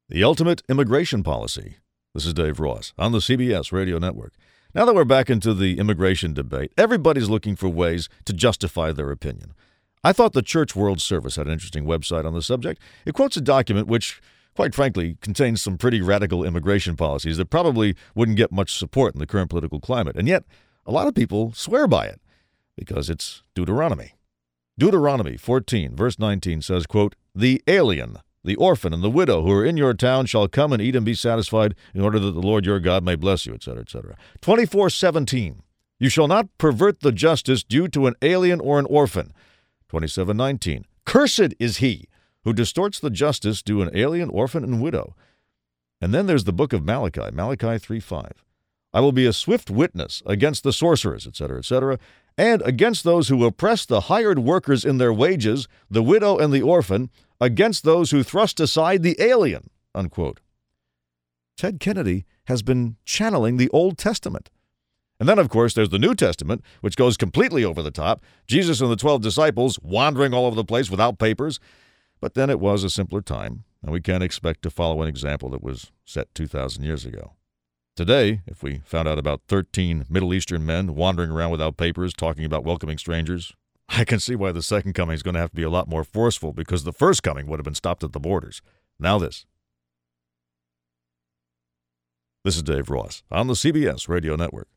The Ultimate Immigration Policy. This is Dave Ross on the CBS Radio Network. Now that we're back into the immigration debate, everybody's looking for ways to justify their opinion. I thought the Church World Service had an interesting website on the subject. It quotes a document which, quite frankly, contains some pretty radical immigration policies that probably wouldn't get much support in the current political climate. And yet, a lot of people swear by it because it's Deuteronomy. Deuteronomy 14, verse 19 says, quote, "The alien, the orphan, and the widow who are in your town shall come and eat and be satisfied in order that the Lord your God may bless you," etc., etc. 24:17, "You shall not pervert the justice due to an alien or an orphan." 27:19, "Cursed is he who distorts the justice due an alien, orphan, and widow." And then there's the book of Malachi, Malachi 3:5. "I will be a swift witness against the sorcerers," etc., etc., "and against those who oppress the hired workers in their wages, the widow and the orphan, against those who thrust aside the alien," unquote. Ted Kennedy has been channeling the Old Testament. And then, of course, there's the New Testament, which goes completely over the top. Jesus and the 12 disciples wandering all over the place without papers. But then it was a simpler time, and we can't expect to follow an example that was set 2,000 years ago. Today, if we found out about 13 Middle Eastern men wandering around without papers talking about welcoming strangers, I can see why the second coming is going to have to be a lot more forceful, because the first coming would have been stopped at the borders. Now this. This is Dave Ross on the CBS Radio Network.